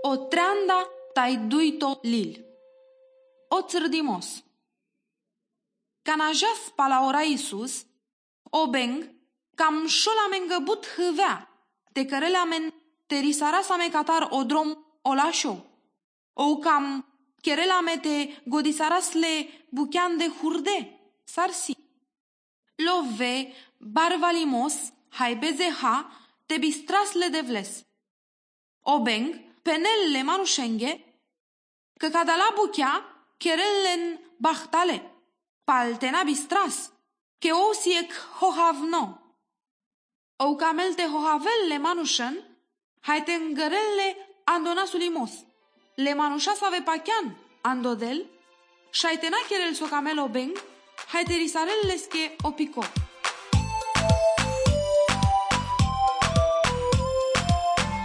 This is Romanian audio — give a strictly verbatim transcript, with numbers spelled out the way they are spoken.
O treanda tai duito lil. O tsrdimos. Canajaf pala ora Isus, o beng, cam șola mengăbut hâvea, te cărelea men terisara sa me catar o drom o lașo. O cam cherela me te godisarasle buchean de hurde, sarsi. Love, barvalimos, hai bezeha, te bistrasle de vles. O beng, penelle manușenghe, că cadala buchea, cherellen bahtale, paltena bistras, che osiec hohavno. O camelte hohavelle manușen, hai te îngărelle andonasulimos. Le manușa sa ve pachean, andodel, și ai tena cherel so camelo beng, hai te risarelle sche o pico.